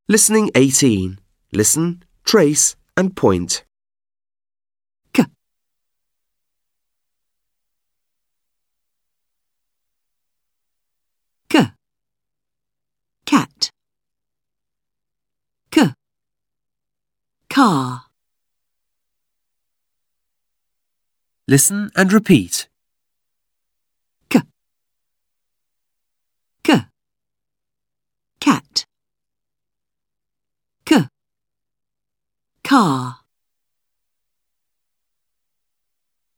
Listening 18. Listen, trace and point. K, k, cat. K, car. Listen and repeat. K, k, cat. K, car.